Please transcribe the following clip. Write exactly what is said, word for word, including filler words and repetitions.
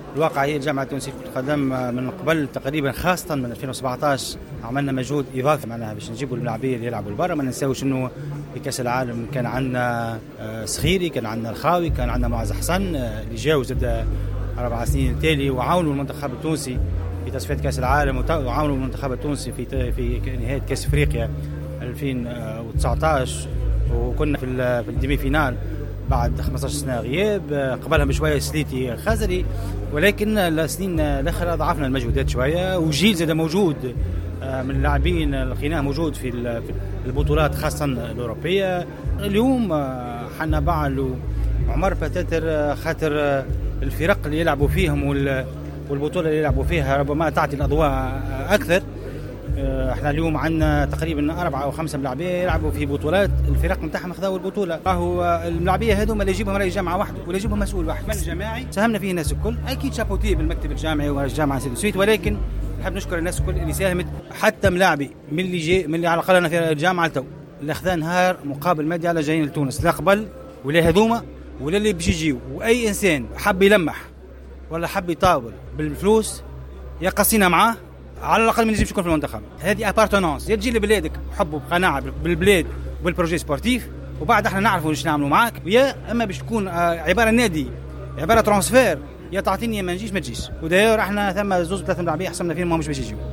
الواقع هي الجامعة التونسية لكرة القدم من قبل تقريبا خاصة من ألفين وسبعطاش عملنا مجهود إضافي معناها باش نجيبوا الملاعبية اللي يلعبوا البرة. ما ننساوش إنه في كأس العالم كان عندنا سخيري، كان عندنا الخاوي، كان عندنا معز حسن اللي جاوا زاد أربع سنين تالي وعاونوا المنتخب التونسي في تصفية كأس العالم، وعاونوا المنتخب التونسي في في نهاية كأس أفريقيا ألفين وتسعطاش، وكنا في في الديمي فينال بعد خمسطاش سنة غياب. قبلها بشوية سليتي خزري، ولكن السنين الأخرى ضعفنا المجهودات شوية، وجيل زاد موجود من اللاعبين القناة موجود في البطولات خاصة الأوروبية. اليوم حنا بعل وعمر باتاتر خاطر الفرق اللي يلعبوا فيهم والبطولة اللي يلعبوا فيها ربما تعطي الأضواء أكثر. احنا اليوم عندنا تقريبا أربعة أو خمسة ملاعبية يلعبوا في بطولات الفرق نتاعهم خذوا البطولة. راهو الملاعبية هذوما اللي يجيبهم رئيس جامعة واحد ولا يجيبهم مسؤول واحد. من جماعي ساهمنا فيه الناس الكل، أكيد شابوتيه بالمكتب الجامعي ورئيس الجامعة سيد سويت، ولكن نحب نشكر الناس الكل اللي ساهمت. حتى ملاعبي من اللي جي من اللي على الأقل أنا في الجامعة التو اللي أخذ نهار مقابل مادي على جايين لتونس، لا قبل ولا هذوما ولا اللي بيجي يجيو. وأي إنسان حب يلمح ولا حب يطاول بالفلوس يقصينا معاه، على الأقل ما نجيبش كل في المنتخب. هذه ابارتونانس، يا تجي لبلادك حب وقناعة بالبلاد وبالبروجي سبورتيف، وبعد احنا نعرفوا واش نعملوا معاك، يا اما باش تكون عبارة نادي عبارة ترانسفير، يا تعطيني ما نجيش ما تجيش. وداير احنا ثم زوز ثلاثة ملاعبية حسمنا فيهم ما مش باش يجيو.